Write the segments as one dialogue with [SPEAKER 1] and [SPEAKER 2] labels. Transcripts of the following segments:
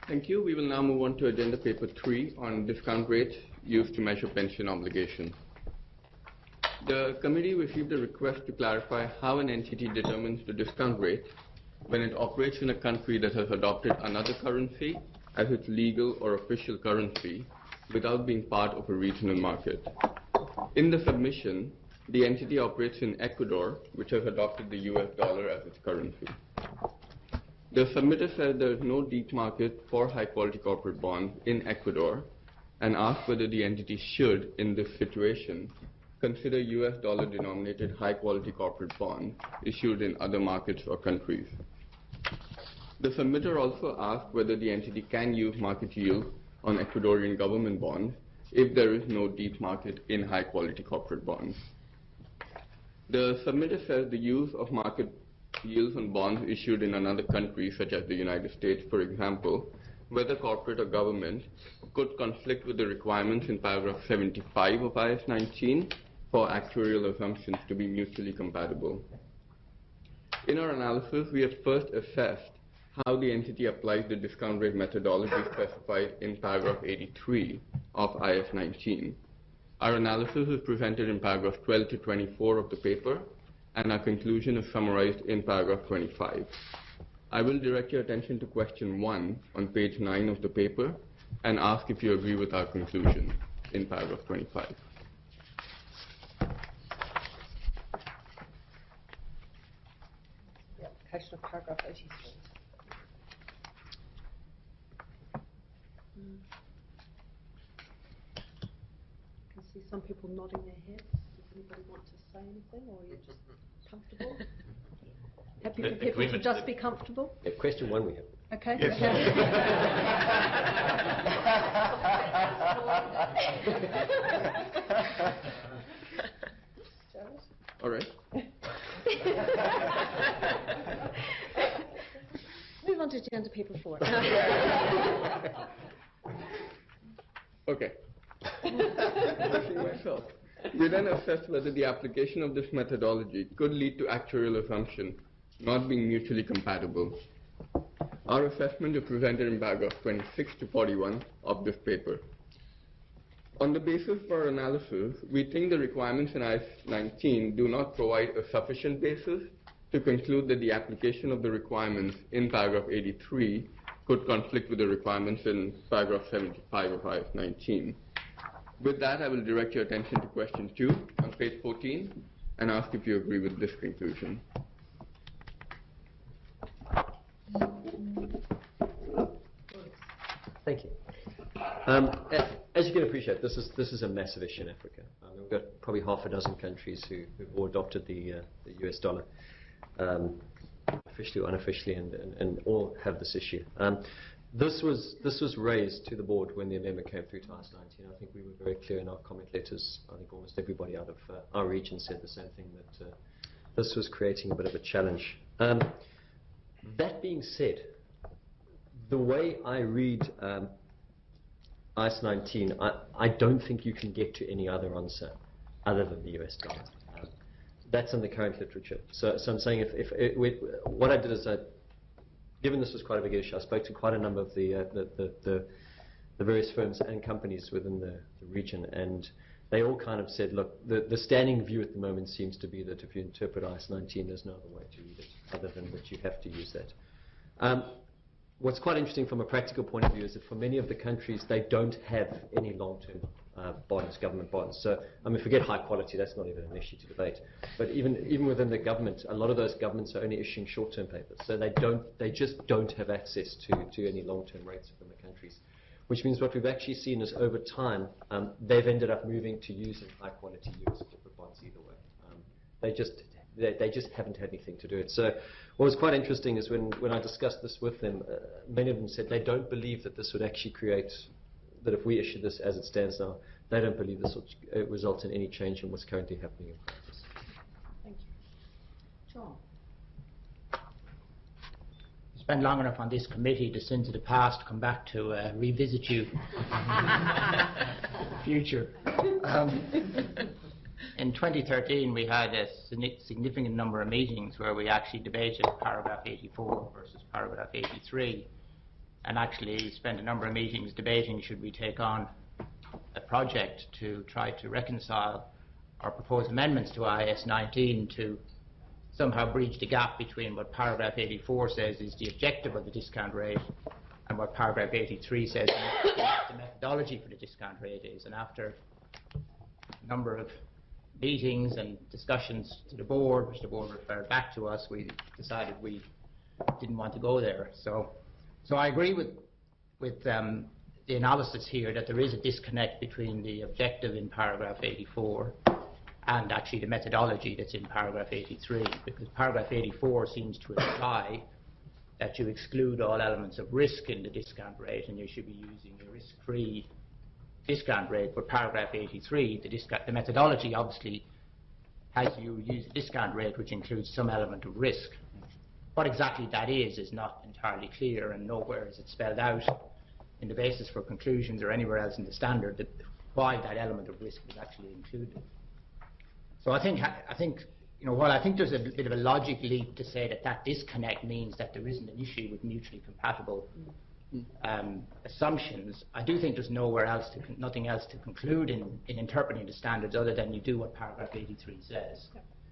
[SPEAKER 1] Thank you. We will now move on to agenda paper 3 on discount rates used to measure pension obligation. The committee received a request to clarify how an entity determines the discount rate when it operates in a country that has adopted another currency as its legal or official currency without being part of a regional market. In the submission, the entity operates in Ecuador, which has adopted the US dollar as its currency. The submitter said there is no deep market for high-quality corporate bonds in Ecuador and asked whether the entity should, in this situation, consider US dollar-denominated high-quality corporate bonds issued in other markets or countries. The submitter also asked whether the entity can use market yield on Ecuadorian government bonds if there is no deep market in high-quality corporate bonds. The submitter says the use of market yields on bonds issued in another country, such as the United States, for example, whether corporate or government, could conflict with the requirements in paragraph 75 of IAS 19 for actuarial assumptions to be mutually compatible. In our analysis, we have first assessed how the entity applies the discount rate methodology specified in paragraph 83 of IAS 19. Our analysis is presented in paragraphs 12 to 24 of the paper, and our conclusion is summarized in paragraph 25. I will direct your attention to question 1 on page 9 of the paper and ask if you agree with our conclusion in paragraph 25.
[SPEAKER 2] The application of paragraph 83. I can see some people nodding their heads. Does anybody want to say anything, or are you just comfortable? Happy for people to just be comfortable?
[SPEAKER 3] Yeah, question 1 we have.
[SPEAKER 2] Okay.
[SPEAKER 1] Yes. All right.
[SPEAKER 2] Move on to agenda paper 4.
[SPEAKER 1] Okay. Myself. We then assessed whether the application of this methodology could lead to actuarial assumption not being mutually compatible. Our assessment is presented in paragraphs 26 to 41 of this paper. On the basis of our analysis, we think the requirements in IAS 19 do not provide a sufficient basis to conclude that the application of the requirements in paragraph 83 could conflict with the requirements in paragraph 75 of IAS 19. With that, I will direct your attention to question 2 on page 14 and ask if you agree with this conclusion.
[SPEAKER 3] Thank you. As you can appreciate, this is a massive issue in Africa. We've got probably half a dozen countries who've all adopted the US dollar, officially or unofficially, and all have this issue. This was raised to the board when the amendment came through to IAS 19. I think we were very clear in our comment letters. I think almost everybody out of our region said the same thing, that this was creating a bit of a challenge. That being said, the way I read IAS 19, I don't think you can get to any other answer other than the US dollar. That's in the current literature. So I'm saying what I did is, given this was quite a big issue, I spoke to quite a number of the various firms and companies within the region, and they all kind of said, look, the standing view at the moment seems to be that if you interpret IAS 19, there's no other way to read it other than that you have to use that. What's quite interesting from a practical point of view is that for many of the countries, they don't have any long-term bonds, government bonds. So, I mean, forget high quality, that's not even an issue to debate. But even within the government, a lot of those governments are only issuing short-term papers. So they just don't have access to any long-term rates within the countries. Which means what we've actually seen is over time, they've ended up moving to using high-quality US corporate bonds either way. They just haven't had anything to do it. So what was quite interesting is when I discussed this with them, many of them said they don't believe that this would actually create, that if we issue this as it stands now, they don't believe this will result in any change in what's currently happening in practice.
[SPEAKER 2] Thank you. John?
[SPEAKER 4] Spent long enough on this committee, the sins of the past come back to revisit you. Future. In 2013, we had a significant number of meetings where we actually debated paragraph 84 versus paragraph 83. and actually spent a number of meetings debating should we take on a project to try to reconcile our proposed amendments to IAS 19 to somehow bridge the gap between what paragraph 84 says is the objective of the discount rate and what paragraph 83 says the methodology for the discount rate is. And after a number of meetings and discussions to the board, which the board referred back to us, we decided we didn't want to go there. So I agree with the analysis here that there is a disconnect between the objective in paragraph 84 and actually the methodology that's in paragraph 83, because paragraph 84 seems to imply that you exclude all elements of risk in the discount rate and you should be using a risk-free discount rate. But paragraph 83, the methodology obviously has you use a discount rate which includes some element of risk. What exactly that is not entirely clear, and nowhere is it spelled out in the basis for conclusions or anywhere else in the standard that why that element of risk was actually included. So I think while I think there's a bit of a logic leap to say that disconnect means that there isn't an issue with mutually compatible assumptions, I do think there's nothing else to conclude in interpreting the standards other than you do what paragraph 83 says.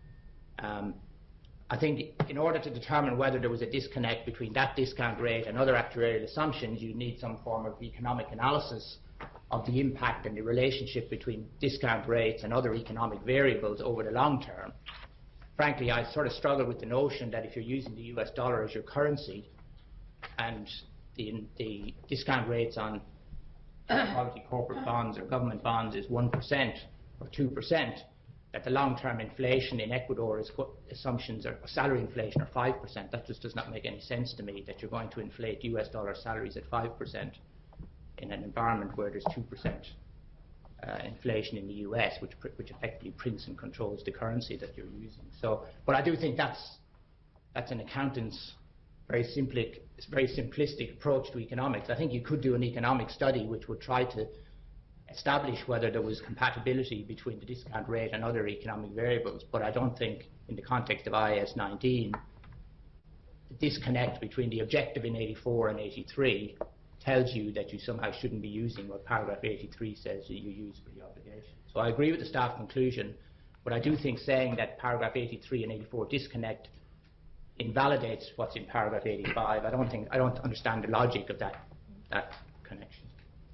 [SPEAKER 4] I think in order to determine whether there was a disconnect between that discount rate and other actuarial assumptions, you need some form of economic analysis of the impact and the relationship between discount rates and other economic variables over the long term. Frankly, I sort of struggle with the notion that if you're using the US dollar as your currency and the discount rates on quality corporate bonds or government bonds is 1% or 2%, that the long-term inflation in Ecuador assumptions or salary inflation are 5%. That just does not make any sense to me, that you're going to inflate US dollar salaries at 5% in an environment where there's 2% inflation in the US, which effectively prints and controls the currency that you're using. So, but I do think that's an accountant's very simplistic approach to economics. I think you could do an economic study which would try to establish whether there was compatibility between the discount rate and other economic variables, but I don't think in the context of IAS 19 the disconnect between the objective in 84 and 83 tells you that you somehow shouldn't be using what paragraph 83 says that you use for the obligation. So I agree with the staff conclusion, but I do think saying that paragraph 83 and 84 disconnect invalidates what's in paragraph 85. I don't understand the logic of that connection.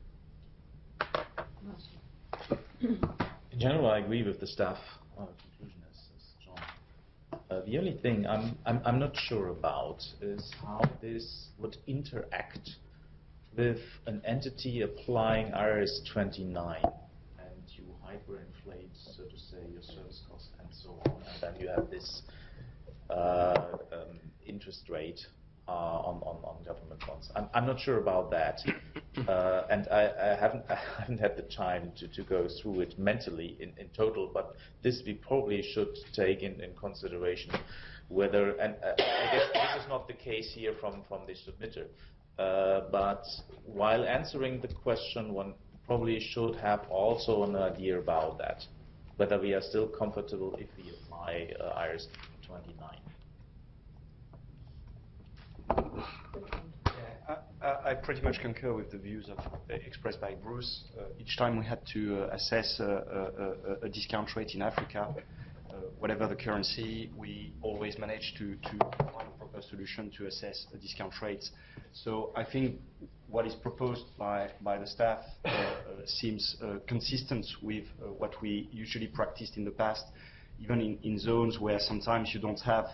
[SPEAKER 5] In general, I agree with the staff conclusion as John. The only thing I'm not sure about is how this would interact with an entity applying IAS 29, and you hyperinflate, so to say, your service cost and so on, and then you have this interest rate on government bonds. I'm not sure about that, and I haven't had the time to go through it mentally in total. But this we probably should take in consideration whether, and I guess this is not the case here from the submitter. But while answering the question, one probably should have also an idea about that, whether we are still comfortable if we apply IAS 29.
[SPEAKER 6] I pretty much concur with the views expressed by Bruce. Each time we had to assess a discount rate in Africa, whatever the currency, we always managed to find a proper solution to assess the discount rates. So I think what is proposed by the staff seems consistent with what we usually practiced in the past, even in zones where sometimes you don't have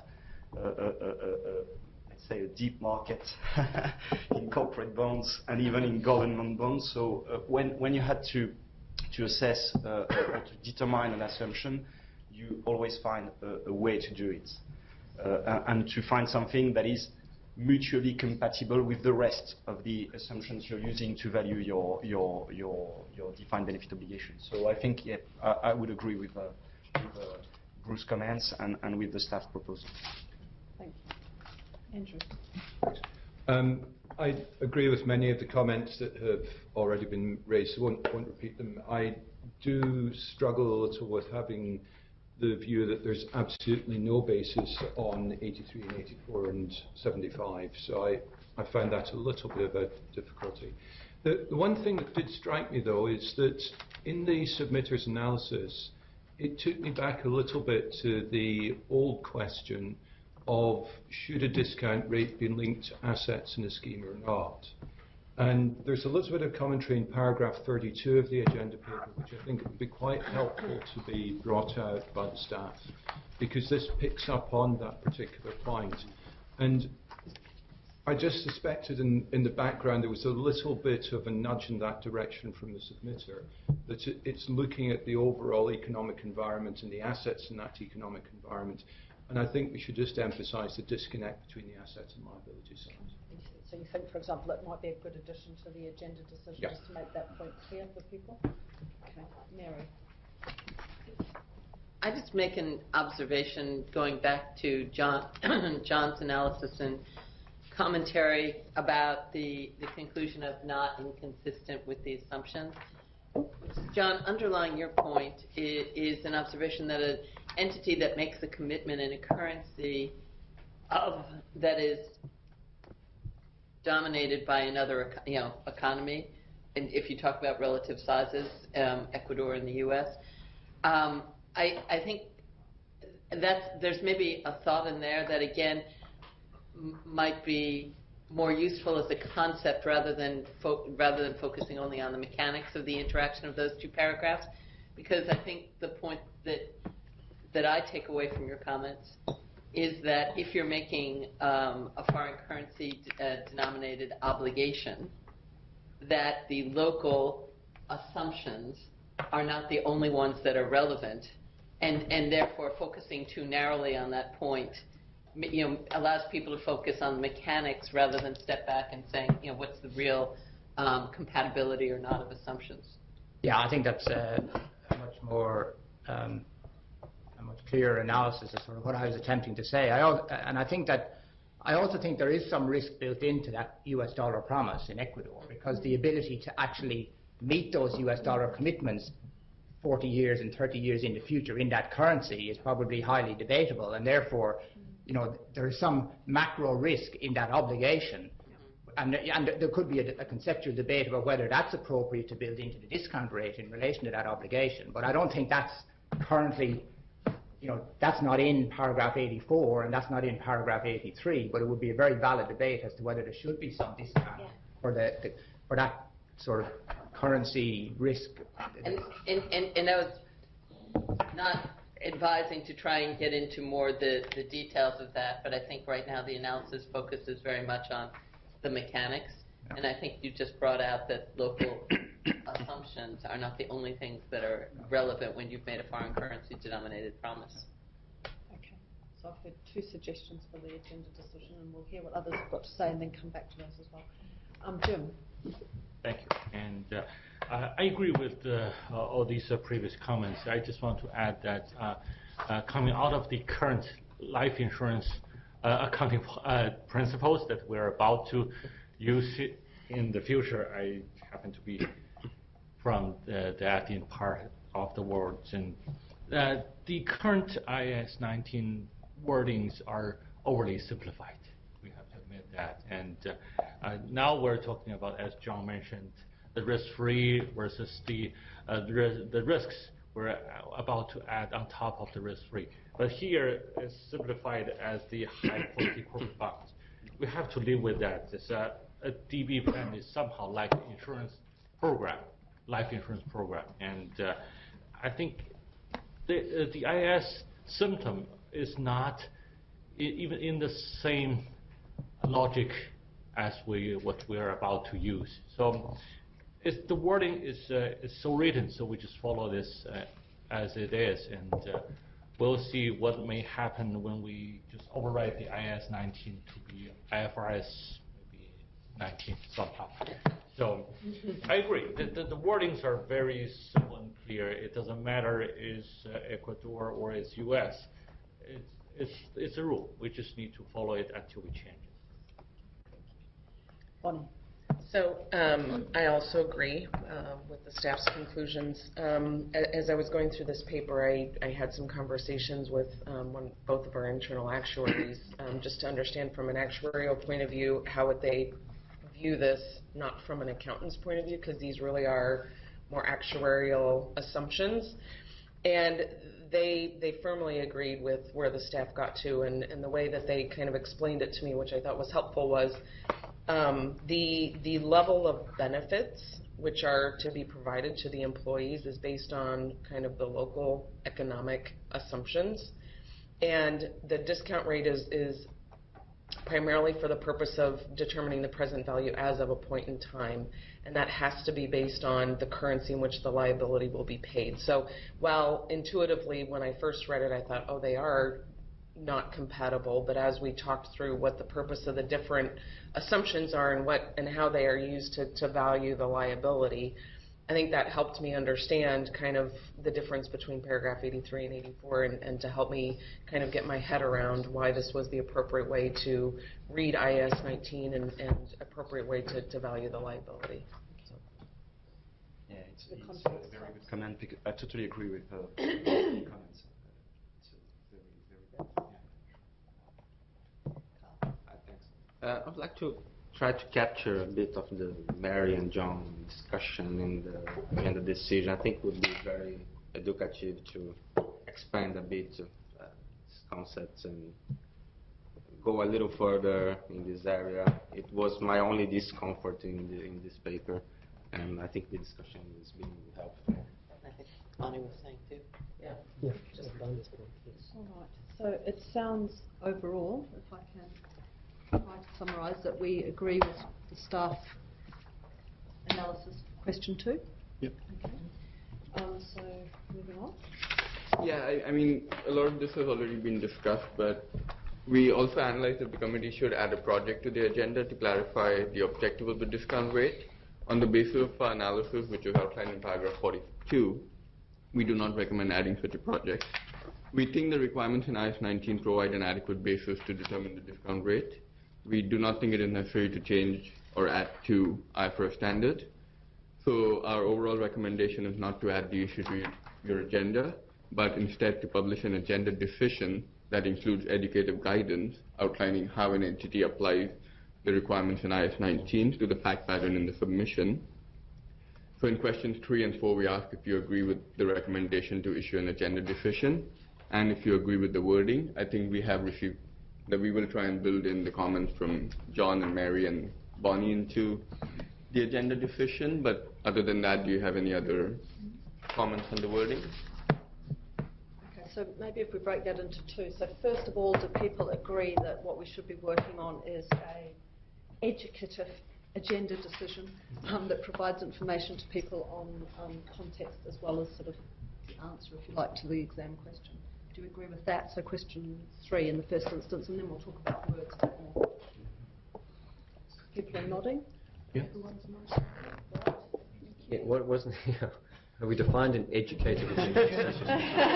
[SPEAKER 6] let's say a deep market in corporate bonds and even in government bonds. So when you had to assess or to determine an assumption, you always find a way to do it and to find something that is mutually compatible with the rest of the assumptions you're using to value your defined benefit obligation. So I think I would agree with Bruce's comments and with the staff proposal.
[SPEAKER 2] Thank you. Andrew.
[SPEAKER 7] I agree with many of the comments that have already been raised, so I won't repeat them. I do struggle a little with having the view that there's absolutely no basis on 83 and 84 and 75. So I found that a little bit of a difficulty. The one thing that did strike me, though, is that in the submitter's analysis, it took me back a little bit to the old question of should a discount rate be linked to assets in a scheme or not. And there's a little bit of commentary in paragraph 32 of the agenda paper, which I think would be quite helpful to be brought out by the staff, because this picks up on that particular point. And I just suspected in the background there was a little bit of a nudge in that direction from the submitter, that it's looking at the overall economic environment and the assets in that economic environment. And I think we should just emphasise the disconnect between the assets and liability side.
[SPEAKER 2] So you think, for example, it might be a good addition to the agenda decision,
[SPEAKER 7] Yeah.
[SPEAKER 2] just to make that point clear for people? Okay, Mary.
[SPEAKER 8] I just make an observation going back to John's analysis and commentary about the conclusion of not inconsistent with the assumptions. John, underlying your point is an observation that an entity that makes a commitment in a currency that is dominated by another economy, and if you talk about relative sizes, Ecuador and the U.S., I think there's maybe a thought in there that, again, might be more useful as a concept rather than focusing only on the mechanics of the interaction of those two paragraphs, because I think the point that I take away from your comments is that if you're making a foreign currency denominated obligation, that the local assumptions are not the only ones that are relevant, and therefore focusing too narrowly on that point allows people to focus on mechanics rather than step back and saying, what's the real compatibility or not of assumptions.
[SPEAKER 4] Yeah, I think that's a much more a much clearer analysis of sort of what I was attempting to say. I also think there is some risk built into that US dollar promise in Ecuador, because the ability to actually meet those US dollar commitments 40 years and 30 years in the future in that currency is probably highly debatable, and therefore there is some macro risk in that obligation. And there could be a conceptual debate about whether that's appropriate to build into the discount rate in relation to that obligation. But I don't think that's currently, that's not in paragraph 84 and that's not in paragraph 83, but it would be a very valid debate as to whether there should be some discount for that sort of currency risk.
[SPEAKER 8] And I was not advising to try and get into more the details of that, but I think right now the analysis focuses very much on the mechanics, and I think you just brought out that local assumptions are not the only things that are relevant when you've made a foreign currency denominated promise.
[SPEAKER 2] Okay, so I've heard two suggestions for the agenda decision, and we'll hear what others have got to say and then come back to those as well. Jim.
[SPEAKER 9] Thank you. And I agree with all these previous comments. I just want to add that coming out of the current life insurance accounting principles that we're about to use in the future, I happen to be from the Latvian part of the world, and the current IAS 19 wordings are overly simplified. We have to admit that. And now we're talking about, as John mentioned, the risk-free versus the risks we're about to add on top of the risk-free. But here it's simplified as the high-quality corporate bonds. We have to live with that. It's a DB plan is somehow like an insurance program, life insurance program. And I think the IAS symptom is not even in the same logic as what we're about to use. So the wording is so written, so we just follow this as it is, and we'll see what may happen when we just overwrite the IAS 19 to be IFRS maybe 19 somehow. So I agree. The wordings are very simple and clear. It doesn't matter is Ecuador or is US. It's a rule. We just need to follow it until we change it.
[SPEAKER 2] Bonnie.
[SPEAKER 10] So I also agree with the staff's conclusions. As I was going through this paper, I had some conversations with both of our internal actuaries just to understand from an actuarial point of view how would they view this, not from an accountant's point of view, because these really are more actuarial assumptions. And they firmly agreed with where the staff got to, and the way that they kind of explained it to me, which I thought was helpful, was the level of benefits which are to be provided to the employees is based on kind of the local economic assumptions. And the discount rate is primarily for the purpose of determining the present value as of a point in time, and that has to be based on the currency in which the liability will be paid. So while intuitively when I first read it I thought, oh, they are not compatible, but as we talked through what the purpose of the different assumptions are and how they are used to value the liability, I think that helped me understand kind of the difference between paragraph 83 and 84 and to help me kind of get my head around why this was the appropriate way to read IAS 19 and appropriate way to value the liability. So.
[SPEAKER 6] Yeah, it's a very good comment. I totally agree with the comments. It's very good.
[SPEAKER 11] I would like to try to capture a bit of the Mary and John discussion in the decision. I think it would be very educative to expand a bit these concepts and go a little further in this area. It was my only discomfort in this paper, and I think the discussion is being helpful.
[SPEAKER 8] I think Bonnie was saying too.
[SPEAKER 2] Yeah.
[SPEAKER 3] Just on this point, yes.
[SPEAKER 2] All right. So it sounds overall, if I can try to summarise, that we agree with the staff analysis question 2.
[SPEAKER 1] Yep.
[SPEAKER 2] Okay. So moving on.
[SPEAKER 1] Yeah, I mean, a lot of this has already been discussed, but we also analyzed that the committee should add a project to the agenda to clarify the objective of the discount rate. On the basis of our analysis, which is outlined in paragraph 42, we do not recommend adding such a project. We think the requirements in IAS 19 provide an adequate basis to determine the discount rate. We do not think it is necessary to change or add to IFRS standard. So our overall recommendation is not to add the issue to your agenda, but instead to publish an agenda decision that includes educative guidance outlining how an entity applies the requirements in IAS 19 to the fact pattern in the submission. So in questions 3 and 4, we ask if you agree with the recommendation to issue an agenda decision, and if you agree with the wording. I think we have received that we will try and build in the comments from John and Mary and Bonnie into the agenda decision, but other than that, do you have any other comments on the wording?
[SPEAKER 2] Okay, so maybe if we break that into 2. So first of all, do people agree that what we should be working on is a educative agenda decision that provides information to people on context as well as sort of the answer, if you like, to the exam question? Do you agree with that? So question 3 in the first instance, and then we'll talk about words a bit more. People are nodding.
[SPEAKER 1] Yeah.
[SPEAKER 2] Everyone's nodding. Right.
[SPEAKER 3] Yeah, what wasn't we defined an educated agenda decision?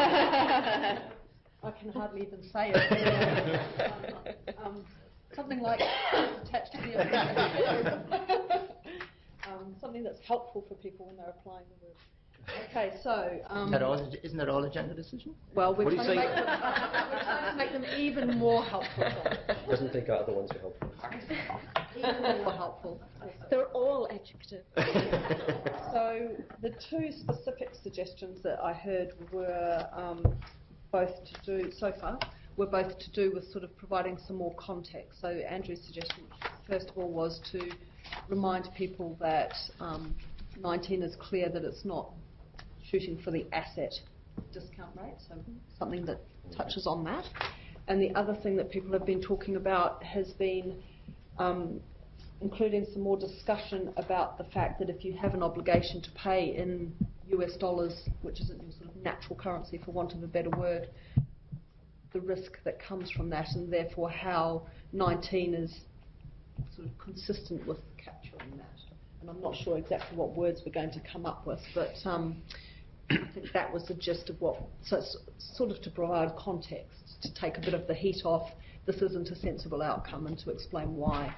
[SPEAKER 2] I can hardly even say it. Something like attached to the agenda. Something that's helpful for people when they're applying the word. Okay, so
[SPEAKER 4] Isn't that all agenda decision?
[SPEAKER 2] well, we're
[SPEAKER 3] What do
[SPEAKER 2] trying,
[SPEAKER 3] you
[SPEAKER 2] to
[SPEAKER 3] say?
[SPEAKER 2] we're trying to make them even more helpful.
[SPEAKER 3] Doesn't think our other ones are helpful.
[SPEAKER 2] Even more helpful.
[SPEAKER 12] They're all adjective.
[SPEAKER 2] So the 2 specific suggestions that I heard were both to do so far were both to do with sort of providing some more context. So Andrew's suggestion, first of all, was to remind people that 19 is clear that it's not shooting for the asset discount rate, so something that touches on that. And the other thing that people have been talking about has been including some more discussion about the fact that if you have an obligation to pay in US dollars, which isn't your sort of natural currency for want of a better word, the risk that comes from that, and therefore how 19 is sort of consistent with capturing that. And I'm not sure exactly what words we're going to come up with, but I think that was the gist of what, so it's sort of to provide context, to take a bit of the heat off, this isn't a sensible outcome, and to explain why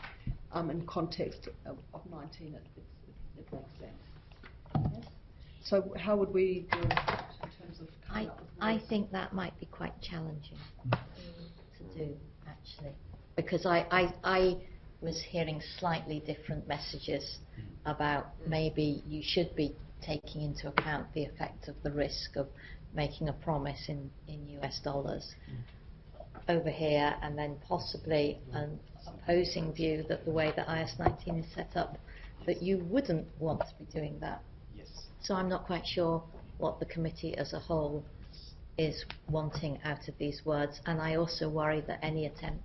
[SPEAKER 2] in context of 19, it makes sense. Yes? So how would we do it in terms of coming up with
[SPEAKER 13] I
[SPEAKER 2] words?
[SPEAKER 13] think that might be quite challenging to do, actually, because I was hearing slightly different messages about maybe you should be taking into account the effect of the risk of making a promise in US dollars over here, and then possibly an opposing view that the way that IAS 19 is set up, that you wouldn't want to be doing that.
[SPEAKER 6] Yes.
[SPEAKER 13] So I'm not quite sure what the committee as a whole is wanting out of these words, and I also worry that any attempt,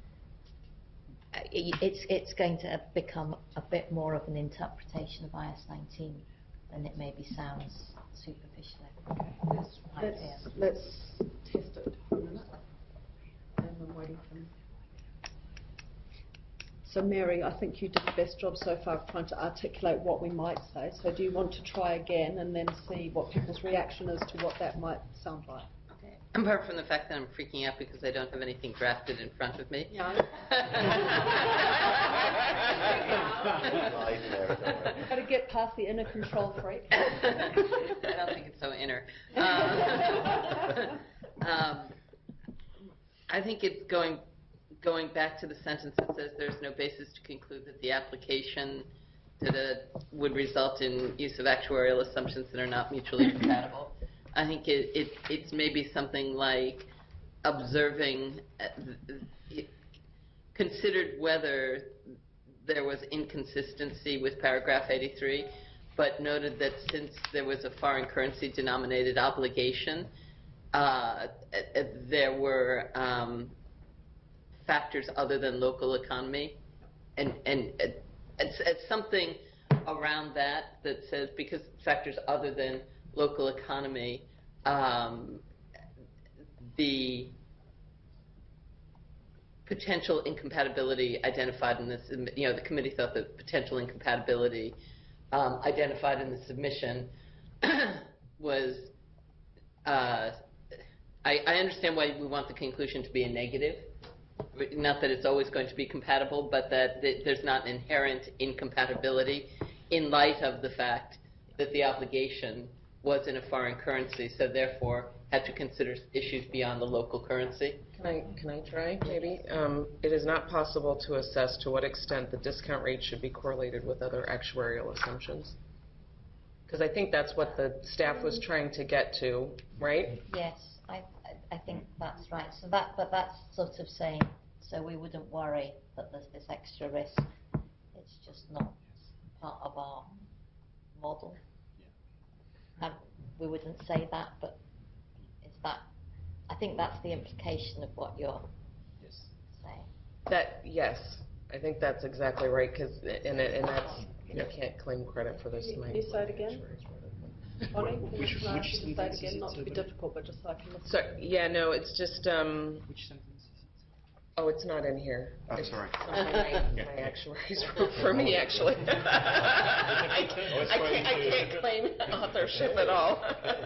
[SPEAKER 13] it's going to become a bit more of an interpretation of IAS 19 than it maybe sounds superficially.
[SPEAKER 2] Let's test it for a minute. And I'm waiting for him. So Mary, I think you did the best job so far of trying to articulate what we might say. So do you want to try again and then see what people's reaction is to what that might sound like?
[SPEAKER 8] Okay. Apart from the fact that I'm freaking out because I don't have anything drafted in front of me.
[SPEAKER 2] Yeah. Got to get past the inner control freak.
[SPEAKER 8] I don't think it's so inner. I think it's going back to the sentence that says there's no basis to conclude that the application would result in use of actuarial assumptions that are not mutually compatible. I think it's maybe something like observing, considered whether there was inconsistency with paragraph 83, but noted that since there was a foreign currency denominated obligation, there were factors other than local economy, and it's something around that says because factors other than local economy, the potential incompatibility identified in this, the committee thought that potential incompatibility identified in the submission was, I understand why we want the conclusion to be a negative, not that it's always going to be compatible, but that there's not an inherent incompatibility in light of the fact that the obligation was in a foreign currency, so therefore had to consider issues beyond the local currency.
[SPEAKER 10] Can I try, maybe? It is not possible to assess to what extent the discount rate should be correlated with other actuarial assumptions. Because I think that's what the staff was trying to get to, right?
[SPEAKER 13] Yes, I think that's right. So but that's sort of saying, so we wouldn't worry that there's this extra risk. It's just not part of our model. We wouldn't say that, but is that? I think that's the implication of what you're saying.
[SPEAKER 10] Yes, I think that's exactly right. Because and that's you can't claim credit for this.
[SPEAKER 2] Can you say it again? Bonnie, can you say it again? Not to be difficult, but just so I can listen.
[SPEAKER 10] So, yeah, no, it's just.
[SPEAKER 6] Which sentence is it?
[SPEAKER 10] Oh, it's not in here.
[SPEAKER 6] Oh, sorry.
[SPEAKER 10] My actuaries wrote for me, actually. I can't claim authorship at all.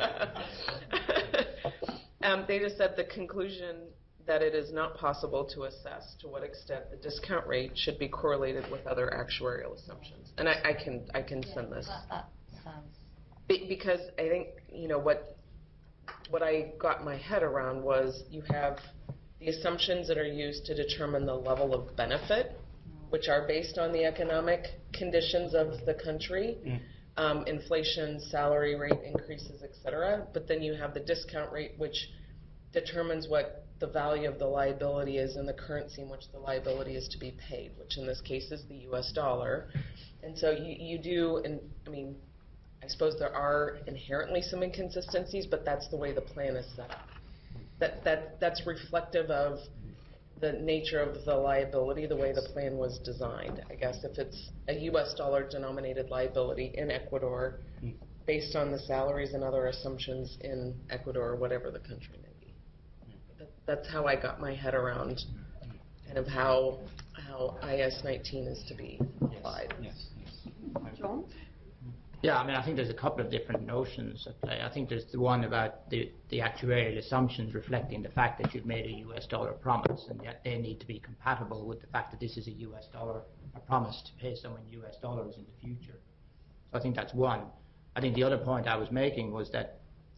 [SPEAKER 10] They just said the conclusion that it is not possible to assess to what extent the discount rate should be correlated with other actuarial assumptions. And I can send this.
[SPEAKER 13] That sounds.
[SPEAKER 10] Because I think, what I got my head around was you have the assumptions that are used to determine the level of benefit, which are based on the economic conditions of the country, inflation, salary rate increases, etc. But then you have the discount rate, which determines what the value of the liability is in the currency in which the liability is to be paid, which in this case is the US dollar. And so you do, and I suppose there are inherently some inconsistencies, but that's the way the plan is set up. That's reflective of the nature of the liability, the way the plan was designed. I guess if it's a US dollar denominated liability in Ecuador, based on the salaries and other assumptions in Ecuador or whatever the country may be. That's how I got my head around kind of how IAS 19 is to be applied.
[SPEAKER 6] Yes.
[SPEAKER 2] John?
[SPEAKER 4] Yeah, I mean, I think there's a couple of different notions at play. I think there's the one about the actuarial assumptions reflecting the fact that you've made a US dollar promise, and yet they need to be compatible with the fact that this is a US dollar, a promise to pay someone US dollars in the future. So I think that's one. I think the other point I was making was that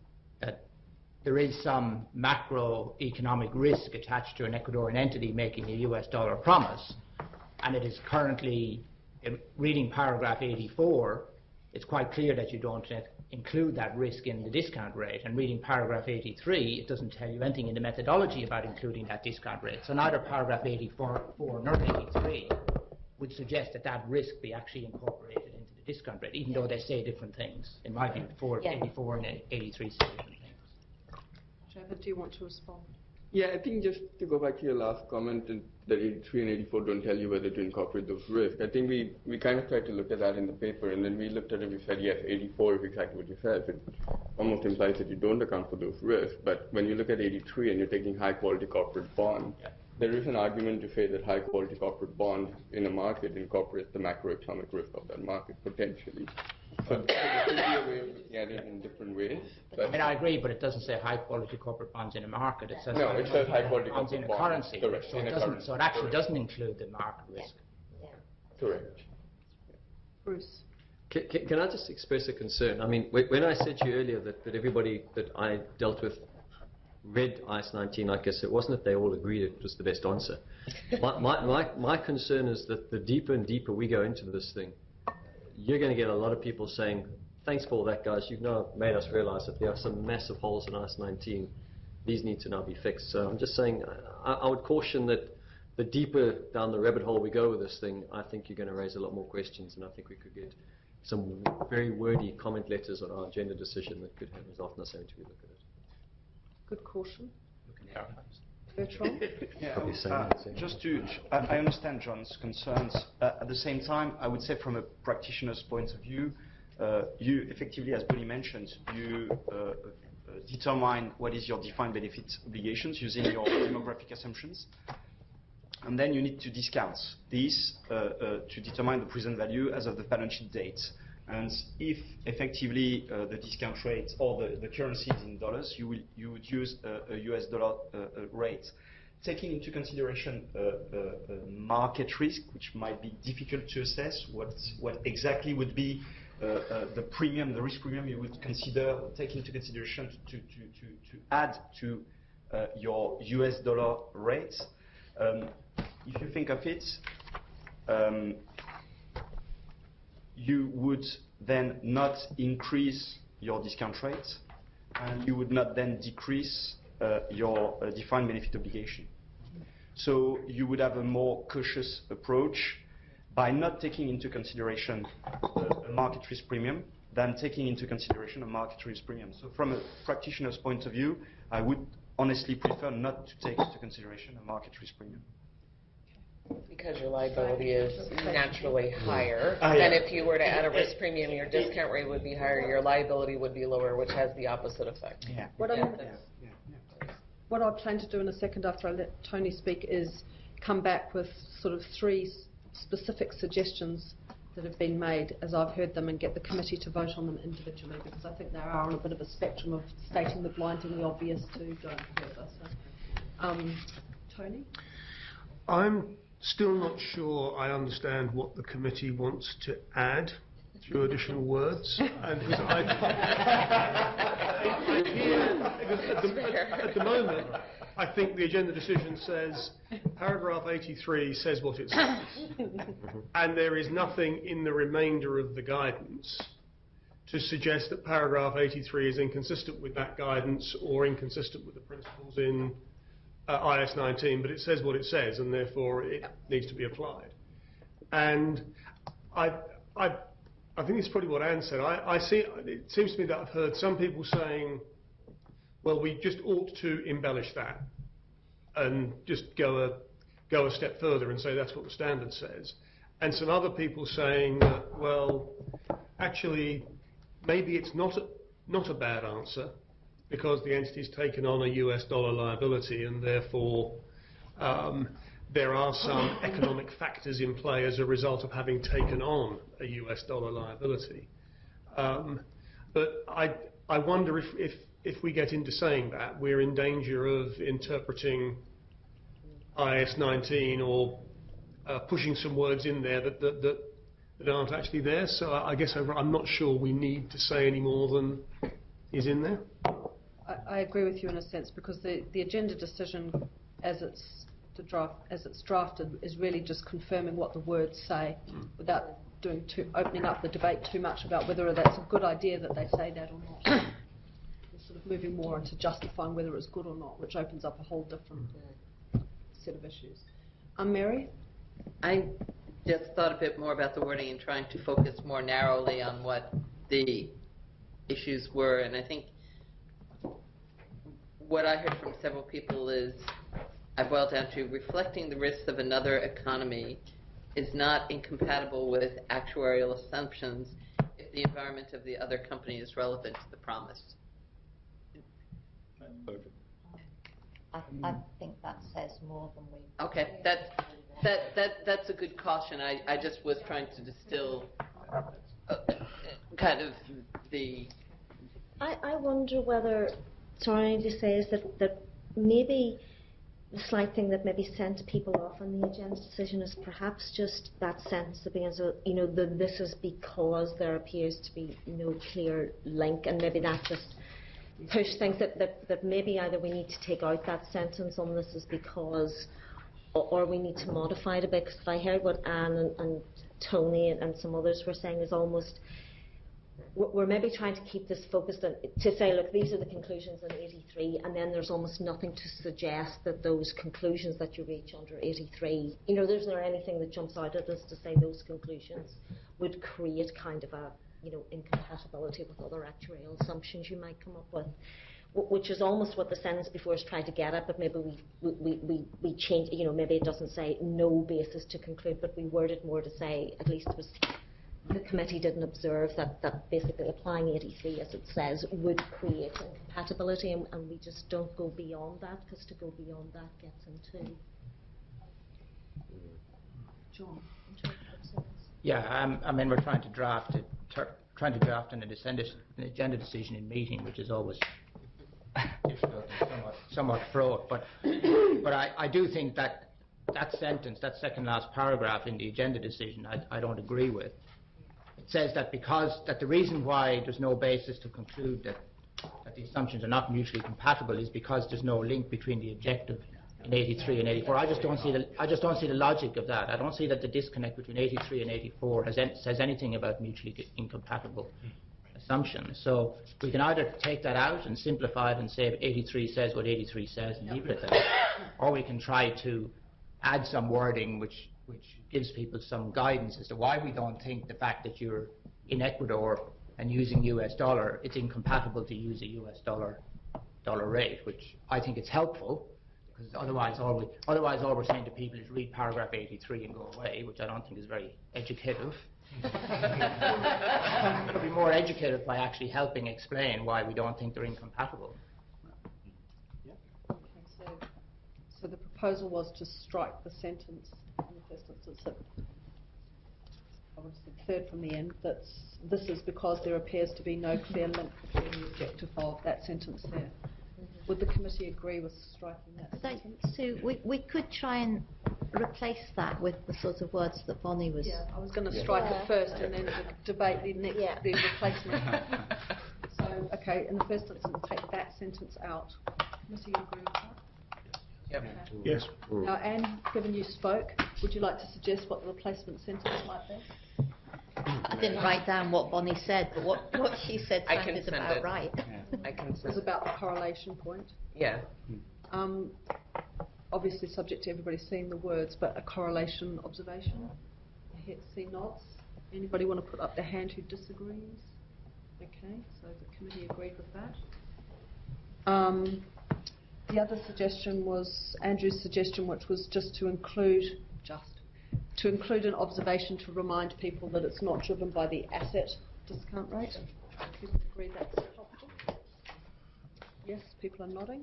[SPEAKER 4] there is some macroeconomic risk attached to an Ecuadorian entity making a US dollar promise, and it is currently, reading paragraph 84, it's quite clear that you don't include that risk in the discount rate. And reading paragraph 83, it doesn't tell you anything in the methodology about including that discount rate. So neither paragraph 84 nor 83 would suggest that that risk be actually incorporated into the discount rate, even though they say different things. In my view, 84 and 83 say different things.
[SPEAKER 2] Trevor, do you want to respond?
[SPEAKER 1] Yeah, I think just to go back to your last comment that 83 and 84 don't tell you whether to incorporate those risks. I think we kind of tried to look at that in the paper, and then we looked at it, we said, yes, 84 is exactly what you said. It almost implies that you don't account for those risks. But when you look at 83 and you're taking high-quality corporate bond, there is an argument to say that high-quality corporate bond in a market incorporates the macroeconomic risk of that market, potentially. So there could be a way of looking at it in different ways.
[SPEAKER 4] I mean, I agree, but it doesn't say high-quality corporate bonds in a market. It says
[SPEAKER 1] no, it says high-quality
[SPEAKER 4] bonds in a
[SPEAKER 1] corporate bonds.
[SPEAKER 4] currency.
[SPEAKER 1] Correct.
[SPEAKER 4] So it actually doesn't include the market risk.
[SPEAKER 1] Correct.
[SPEAKER 2] Bruce.
[SPEAKER 3] Can I just express a concern? I mean, when I said to you earlier that everybody that I dealt with read IAS 19, I guess it wasn't that they all agreed it was the best answer. My concern is that the deeper and deeper we go into this thing, you're going to get a lot of people saying, thanks for all that, guys. You've now made us realize that there are some massive holes in IAS 19. These need to now be fixed. So I'm just saying, I would caution that the deeper down the rabbit hole we go with this thing, I think you're going to raise a lot more questions, and I think we could get some very wordy comment letters on our agenda decision that could result in us having to relook at it.
[SPEAKER 2] Good caution. Bertrand?
[SPEAKER 6] I understand John's concerns. At the same time, I would say from a practitioner's point of view, you effectively, as Bonnie mentioned, you determine what is your defined benefit obligations using your demographic assumptions. And then you need to discount these to determine the present value as of the balance sheet date. And if effectively the discount rate or the currency is in dollars, you would use a US dollar rate. Taking into consideration market risk, which might be difficult to assess, what exactly would be the premium, the risk premium you would consider or take into consideration to add to your US dollar rate. If you think of it, you would then not increase your discount rate, and you would not then decrease your defined benefit obligation. So you would have a more cautious approach by not taking into consideration a market risk premium than taking into consideration a market risk premium. So from a practitioner's point of view, I would honestly prefer not to take into consideration a market risk premium.
[SPEAKER 10] Because your liability is naturally higher than if you were to add a risk premium, your discount rate would be higher, your liability would be lower, which has the opposite effect.
[SPEAKER 2] What I plan to do in a second after I let Tony speak is come back with sort of 3 specific suggestions that have been made as I've heard them, and get the committee to vote on them individually, because I think they are on a bit of a spectrum of stating the blindingly obvious to going further. So, Tony?
[SPEAKER 14] I'm still not sure I understand what the committee wants to add through additional words. And at the moment, I think the agenda decision says, paragraph 83 says what it says. And there is nothing in the remainder of the guidance to suggest that paragraph 83 is inconsistent with that guidance or inconsistent with the principles in IAS 19, but it says what it says, and therefore it needs to be applied. And I think it's probably what Anne said. It seems to me that I've heard some people saying, well, we just ought to embellish that and just go a step further and say that's what the standard says. And some other people saying that, well, actually, maybe it's not a bad answer, because the entity's taken on a US dollar liability, and therefore there are some economic factors in play as a result of having taken on a US dollar liability. But I wonder if we get into saying that, we're in danger of interpreting IAS 19 or pushing some words in there that aren't actually there. So I guess I'm not sure we need to say any more than is in there.
[SPEAKER 2] I agree with you in a sense, because the agenda decision, as it's drafted, is really just confirming what the words say, without opening up the debate too much about whether that's a good idea that they say that or not. We're sort of moving more into justifying whether it's good or not, which opens up a whole different set of issues. Mary?
[SPEAKER 8] I just thought a bit more about the wording and trying to focus more narrowly on what the issues were, and I think what I heard from several people is, I boiled down to, reflecting the risks of another economy is not incompatible with actuarial assumptions if the environment of the other company is relevant to the promise.
[SPEAKER 13] I think that says more than we...
[SPEAKER 8] Okay, that's a good caution. I just was trying to distill kind of the...
[SPEAKER 12] I wonder whether, sorry to say, is that maybe the slight thing that maybe sent people off on the agenda decision is perhaps just that sense of being, that this is because there appears to be no clear link, and maybe that just pushed things that maybe either we need to take out that sentence on this is because, or we need to modify it a bit, because I heard what Anne and Tony and some others were saying is almost, we're maybe trying to keep this focused on, to say, look, these are the conclusions in 83, and then there's almost nothing to suggest that those conclusions that you reach under 83, there's not anything that jumps out at us to say those conclusions would create kind of a, incompatibility with other actuarial assumptions you might come up with, which is almost what the sentence before is trying to get at, but maybe we change, maybe it doesn't say no basis to conclude, but we word it more to say, at least it was, the committee didn't observe that basically applying 83 as it says would create incompatibility, and we just don't go beyond that, because to go beyond that gets into... John?
[SPEAKER 4] Yeah, I mean, we're trying to draft an agenda decision in meeting, which is always difficult and somewhat fraught. But I do think that sentence, that second last paragraph in the agenda decision, I don't agree with. It says that the reason why there's no basis to conclude that the assumptions are not mutually compatible is because there's no link between the objective in 83 and 84. I just don't see the logic of that. I don't see that the disconnect between 83 and 84 says anything about mutually incompatible assumptions. So we can either take that out and simplify it and say 83 says what 83 says and leave it at that, or we can try to add some wording which gives people some guidance as to why we don't think the fact that you're in Ecuador and using US dollar, it's incompatible to use a US dollar rate, which I think it's helpful. Because otherwise all we're saying to people is read paragraph 83 and go away, which I don't think is very educative. It'll be more educative by actually helping explain why we don't think they're incompatible.
[SPEAKER 2] Okay, so the proposal was to strike the sentence in the first instance that I would have said third from the end, that this is because there appears to be no clear link between the objective of that sentence there. Would the committee agree with striking that sentence?
[SPEAKER 13] So we could try and replace that with the sort of words that Bonnie was...
[SPEAKER 2] Yeah, I was going to strike it first and then debate the replacement. So, okay, in the first instance, we'll take that sentence out. Committee agree with that?
[SPEAKER 14] Yep.
[SPEAKER 2] Okay.
[SPEAKER 14] Yes.
[SPEAKER 2] Now, Anne, given you spoke, would you like to suggest what the replacement sentence might be?
[SPEAKER 13] I didn't write down what Bonnie said, but what she said sounded about right.
[SPEAKER 10] I can
[SPEAKER 2] It was about the correlation point.
[SPEAKER 10] Yeah.
[SPEAKER 2] Obviously subject to everybody seeing the words, but a correlation observation. I see nods. Anybody want to put up their hand who disagrees? Okay, so the committee agreed with that. The other suggestion was Andrew's suggestion, which was just to include an observation to remind people that it's not driven by the asset discount rate. People agree that's helpful? Yes, people are nodding.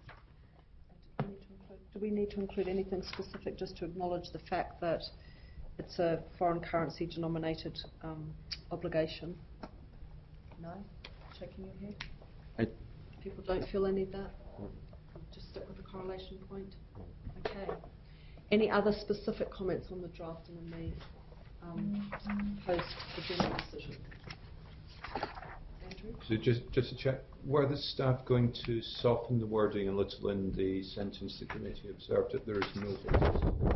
[SPEAKER 2] Do we need to include anything specific just to acknowledge the fact that it's a foreign currency denominated obligation. No? Shaking your head? People don't feel any of that? Just stick with the correlation point? Okay. Any other specific comments on the draft and in the post-agenda decision? Andrew?
[SPEAKER 7] So just to check, were the staff going to soften the wording a little in the sentence the committee observed that there is no basis to conclude?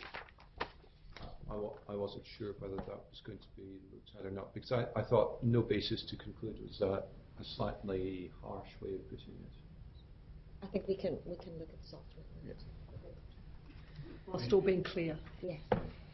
[SPEAKER 7] I wasn't sure whether that was going to be looked at or not, because I thought no basis to conclude was a slightly harsh way of putting it.
[SPEAKER 12] I think we can look at software.
[SPEAKER 2] While still being clear.
[SPEAKER 12] Yes.